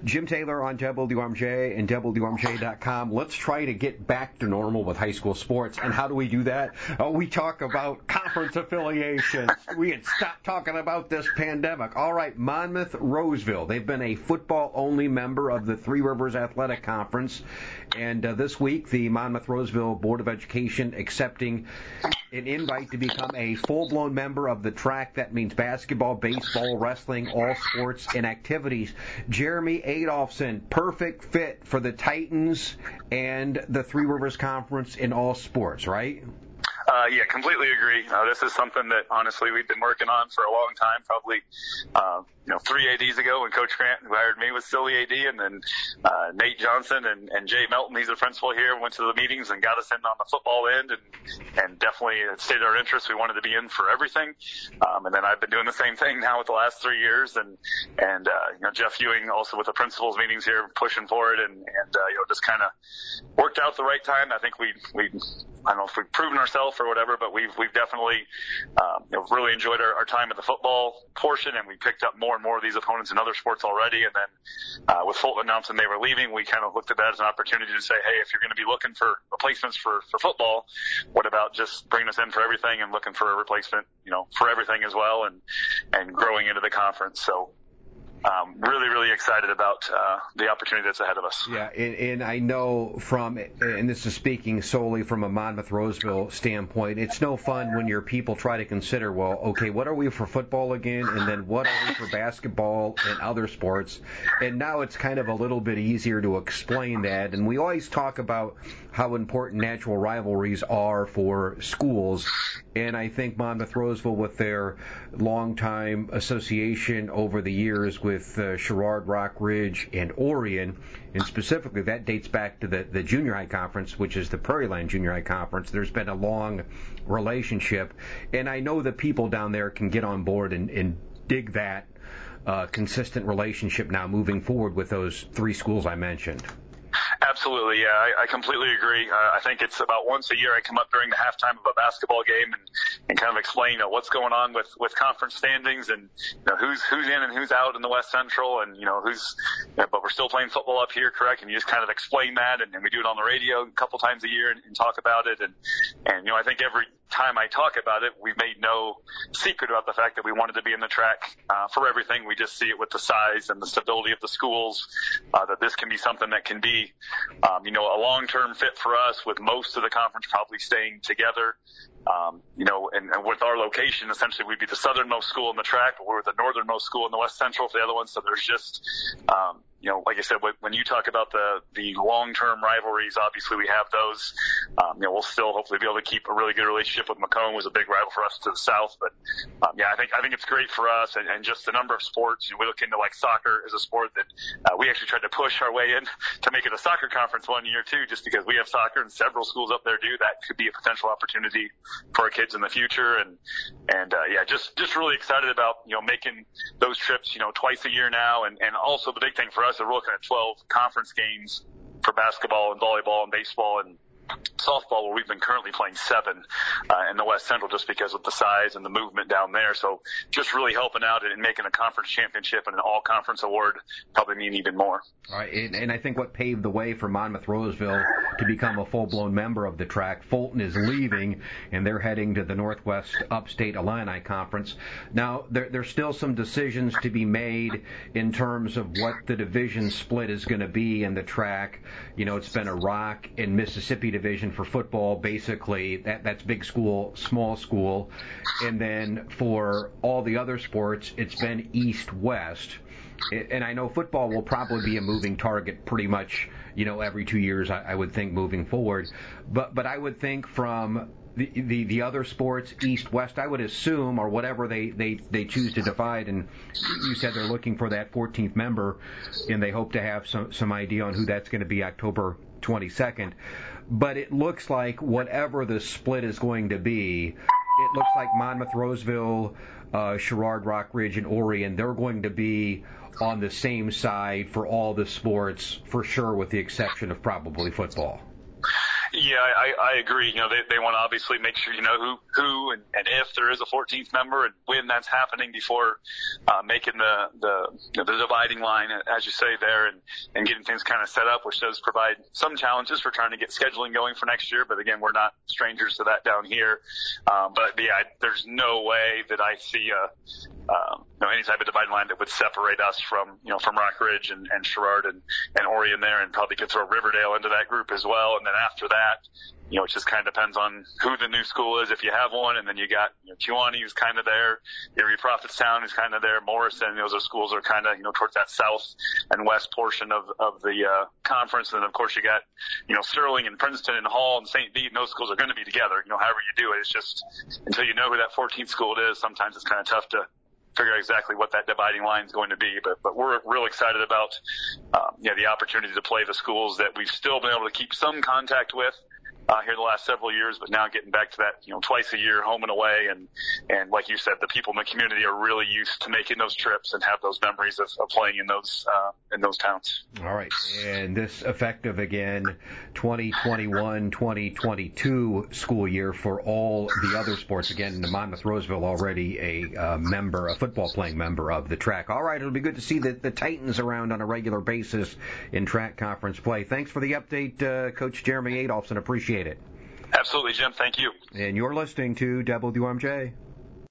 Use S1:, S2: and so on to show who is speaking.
S1: Jim Taylor on WRMJ and WRMJ.com. Let's try to get back to normal with high school sports. And how do we do that? We talk about conference affiliations. We had stopped talking about this pandemic. All right, Monmouth Roseville. They've been a football-only member of the Three Rivers Athletic Conference. And this week, the Monmouth Roseville Board of Education accepting an invite to become a full-blown member of the track. That means basketball, baseball, wrestling, all sports and activities. Jeremy Adolphson, perfect fit for the Titans and the Three Rivers Conference in all sports, right?
S2: Yeah, completely agree. This is something that honestly we've been working on for a long time, probably 3 ADs ago when Coach Grant, who hired me, was still the AD, and then Nate Johnson and Jay Melton, he's the principal here, went to the meetings and got us in on the football end, and definitely it stated our interest. We wanted to be in for everything, and then I've been doing the same thing now with the last 3 years, and Jeff Ewing also with the principals meetings here pushing for it, and just kind of worked out the right time. I think we I don't know if we've proven ourselves or whatever, but we've definitely really enjoyed our time at the football portion, and we picked up more and more of these opponents in other sports already. And then with Fulton announcing they were leaving, we kind of looked at that as an opportunity to say, hey, if you're going to be looking for replacements for football, what about just bringing us in for everything and looking for a replacement, for everything as well, and growing into the conference. So really, really excited about the opportunity that's ahead of us.
S1: Yeah, and I know and this is speaking solely from a Monmouth Roseville standpoint, it's no fun when your people try to consider, well, okay, what are we for football again, and then what are we for basketball and other sports? And now it's kind of a little bit easier to explain that, and we always talk about how important natural rivalries are for schools, and I think Monmouth Roseville, with their longtime association over the years with Sherrard, Rock Ridge, and Orion, and specifically that dates back to the junior high conference, which is the Prairie Land Junior High Conference. There's been a long relationship, and I know the people down there can get on board and dig that consistent relationship now moving forward with those three schools I mentioned.
S2: Absolutely, yeah, I completely agree. I think it's about once a year I come up during the halftime of a basketball game and kind of explain what's going on with conference standings and who's in and who's out in the West Central, and but we're still playing football up here, correct? And you just kind of explain that, and we do it on the radio a couple times a year and talk about it, and I think every time I talk about it, we've made no secret about the fact that we wanted to be in the track for everything. We just see it with the size and the stability of the schools, that this can be something that can be a long-term fit for us, with most of the conference probably staying together. And with our location, essentially we'd be the southernmost school in the track, but we're the northernmost school in the West Central for the other ones. So there's just, like I said, when you talk about the long-term rivalries, obviously we have those. We'll still hopefully be able to keep a really good relationship with Macomb, who's a big rival for us to the south. But I think it's great for us, and just the number of sports. We look into like soccer as a sport that we actually tried to push our way in to make it a soccer conference one year too, just because we have soccer and several schools up there do. That could be a potential opportunity for our kids in the future, and just really excited about making those trips twice a year now, and also the big thing for us is we're looking at 12 conference games for basketball and volleyball and baseball and softball, where we've been currently playing 7 in the West Central, just because of the size and the movement down there. So just really helping out and making a conference championship and an all-conference award probably mean even more.
S1: All right, and I think what paved the way for Monmouth Roseville to become a full-blown member of the track, Fulton is leaving, and they're heading to the Northwest Upstate Illini Conference. Now, there's still some decisions to be made in terms of what the division split is going to be in the track. It's been a Rock and Mississippi division for football, basically. That's big school, small school. And then for all the other sports, it's been East-West. And I know football will probably be a moving target pretty much, every 2 years, I would think, moving forward. But I would think from the other sports, East-West, I would assume, or whatever they choose to divide, and you said they're looking for that 14th member, and they hope to have some idea on who that's going to be October 22nd. But it looks like whatever the split is going to be, it looks like Monmouth Roseville, Sherrard, Rock Ridge, and Orion, they're going to be on the same side for all the sports, for sure, with the exception of probably football.
S2: Yeah, I agree. You know, they want to obviously make sure you know who and if there is a 14th member and when that's happening before making the dividing line, as you say there, and getting things kind of set up, which does provide some challenges for trying to get scheduling going for next year. But again, we're not strangers to that down here. But yeah, there's no way that I see any type of dividing line that would separate us from Rock Ridge and Sherrard and Orion there, and probably could throw Riverdale into that group as well. And then after that, it just kind of depends on who the new school is, if you have one. And then you got Kewanee, who's kind of there, Erie Prophetstown, who's kind of there, Morrison. Those are schools are kind of towards that south and west portion of the conference. And then of course you got Sterling and Princeton and Hall and St. Bede. And those schools are going to be together. However you do it, it's just until you know who that 14th school is, sometimes it's kind of tough to figure out exactly what that dividing line is going to be. But we're real excited about the opportunity to play the schools that we've still been able to keep some contact with here the last several years, but now getting back to that twice a year, home and away, and like you said, the people in the community are really used to making those trips and have those memories of playing in those towns.
S1: All right, and this effective again 2021-2022 school year for all the other sports. Again, Monmouth Roseville already a football playing member of the track. All right, it'll be good to see the Titans around on a regular basis in track conference play. Thanks for the update, Coach Jeremy Adolphson. Appreciate it.
S2: Absolutely, Jim. Thank you.
S1: And you're listening to WRMJ.